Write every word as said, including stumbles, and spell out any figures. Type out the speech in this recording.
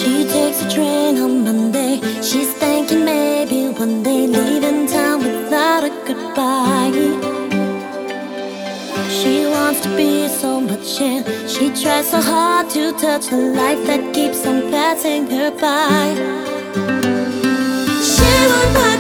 She takes a train on Monday. She's thinking maybe one day leaving town without a goodbye. She wants to be so much in. She tries so hard to touch the life that keeps on passing her by. She will